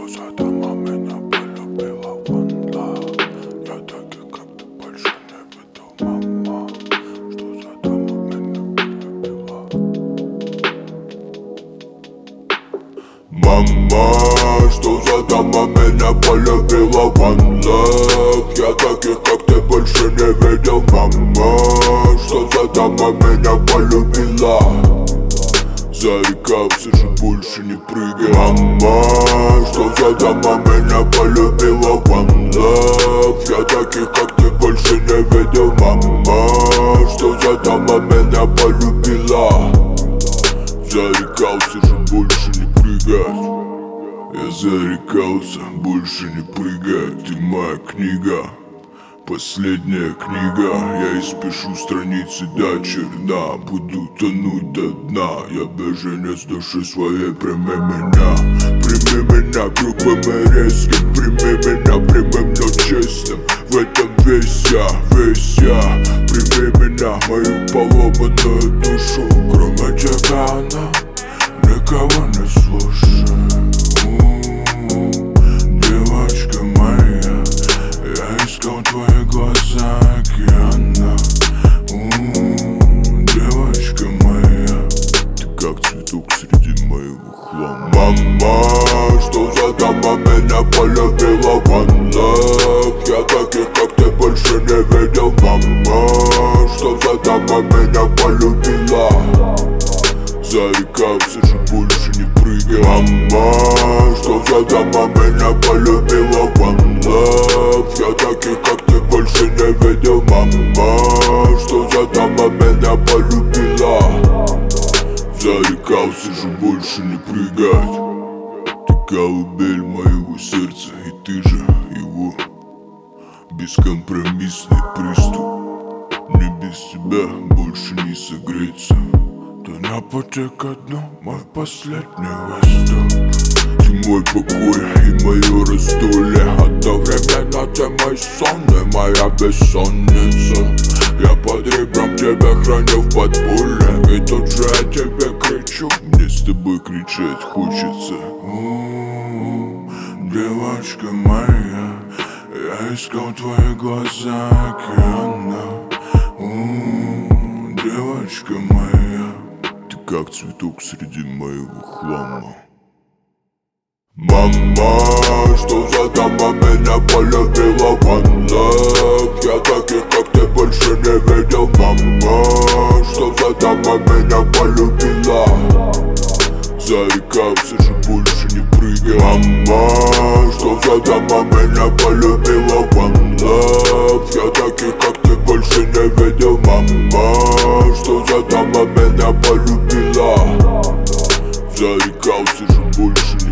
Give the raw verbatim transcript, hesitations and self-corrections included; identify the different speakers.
Speaker 1: за дома меня полюбила one love. Я таких, как ты, больше не видел, мама. Что за дома меня полюбила? Мама, что за дома меня полюбила one love. Я таких, как ты, больше не видел, мама. Что за дома меня полюбила? Зарекался же больше не прыгай. Мама, что за дома меня полюбила one love. Я таких, как ты, больше не видел, мама. Что за дома меня полюбила? Зарекался же больше не прыгать. Я зарекался больше не прыгать. Ты моя книга, последняя книга. Я испишу страницы до черна. Буду тонуть до дна. Я беженец души своей. Прими меня, прими меня грубым и резким. Прими меня прямым, но честным. В этом весь я, весь я. Прими меня, мою поломанную душу. Кроме тебя она никого не слушает. Девочка моя, я искал твои глаза океана. Девочка моя, ты как цветок среди моего хлама. Мама, что за дома меня полюбила one love. Я таких, как ты, больше не видел, мама. Что за дома меня полюбила? Зарекался же больше не прыгай. Мама, что за дома меня полюбила one love. Я таких, как ты, больше не видел, мама. Что за дома меня полюбила? Зарекался же больше не прыгать. Ты колыбель моего сердца, и ты же его. Бескомпромиссный приступ. Мне без тебя больше не согреться. Ты на пути ко дну, мой последний выступ. Ты мой покой и мое раздолье. Одновременно ты мой сон и моя бессонница. Я под ребром тебя храню в подполье. И тут же я тебе кричу. Мне с тобой кричать хочется. У-у-у, девочка моя, я искал твои глаза океана. У-у-у, девочка моя, как цветок среди моего хлама. Мама, что за дома меня полюбила one love. Я таких, как ты, больше не видел, мама. Что за дома меня полюбила? Зарекался же больше не прыгай. Мама, что за дома меня полюбила one love. Я таких, как ты, больше не видел, мама. Что за дома меня полюбила? Зарекался же больше не